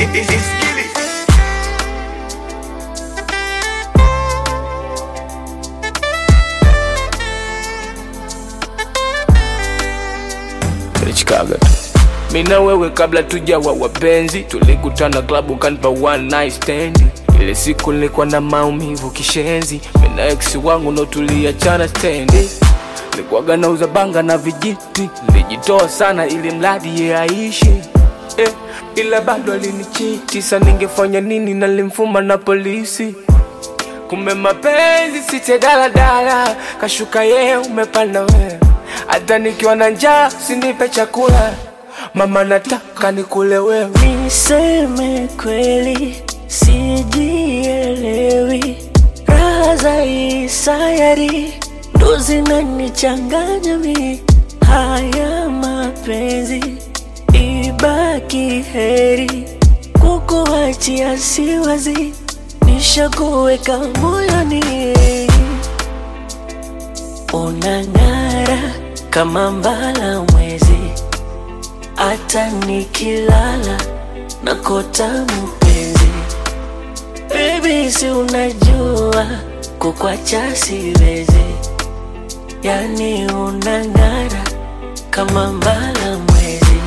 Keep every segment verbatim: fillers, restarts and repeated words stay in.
Chicago. Mina wewe kabla tujawa wapenzi, tulikutana club ukanipa one night stand. Ile siku nilikuwa na maumivu kishenzi, mina ex wangu ndo tuliachana stendi. Nilikuwa nauza banga na vijiti, nilijitoa sana ili mradi ye aishi. Eh, ila bado alinichiti, sasa ningefanya nini na nilimfuma na polisi. Kumbe mapenzi site dala dala, kashuka ye umepanda wewe. Hata nikiwa na njaa usinipe chakula, mama nataka nikule wewe. Niseme kweli sijielewi, raha za hii sayari ndo zinanichanganya mi. Haya mapenzi ibaki heri, kukuachia siwazi, nishakuweka moyoni. Unang'ara kama mbala mwezi, hata nikilala nakota mpenzi. Baby si unajua kukuacha siwezi, yani unang'ara kama mbala mwezi.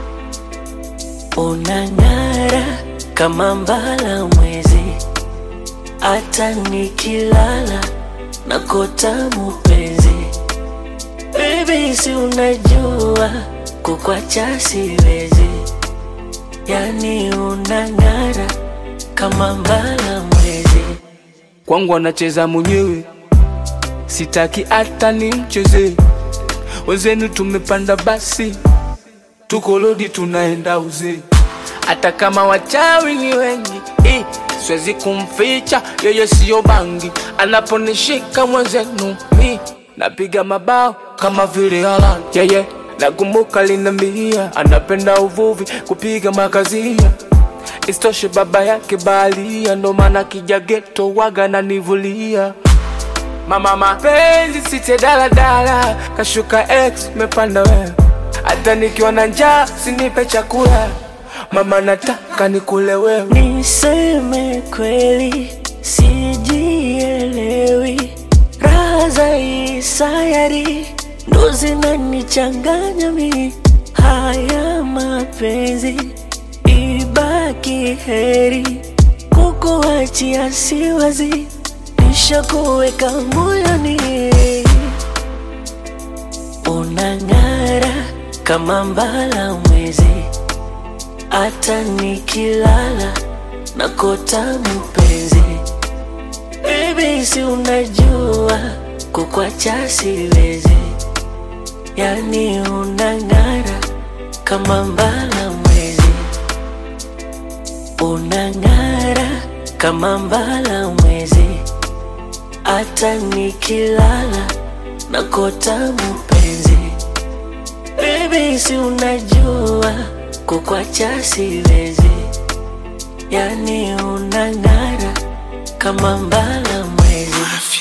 Unang'ara kama mbala mwezi, hata nikilala nakota mpenzi. Baby si unajua kukuacha siwezi, yani unang'ara kama mbala mwezi. Kwangu anacheza mwenyewe, sitaki hata nimcheze. Wenzenu tumepanda basi, tuko lodi tunaenda uzee. Hata kama wachawi ni wengi, eh, siwezi kumficha yeye sio bangi. Anaponishika mwenzenu mi napiga mabao kama vile Haaland. Yeah, yeah. Nakumbuka linambia anapenda uvuvi, kupiga makazia. Istoshe baba yake baharia, ndo maana kija ghetto waga nanivulia. Mama mapenzi site dala dala, kashuka ex mepanda wewe. Hata nikiwa na njaa usinipe chakula, mama nataka nikule wewe. Niseme kweli sijielewi, raha za hii sayari ndo zinanichanganya mi. Haya mapenzi ibaki heri, kukuachia siwazi, nishakuweka moyoni. Unang'ara kama mbala mwezi, hata nikilala nakota mpenzi. Baby si unajua kukuacha siwezi, yani unang'ara kama mbala mwezi. Unang'ara kama mbala mwezi, hata nikilala nakota mpenzi. Baby si unajua kukuacha siwezi, yani unang'ara kama mbala mwezi.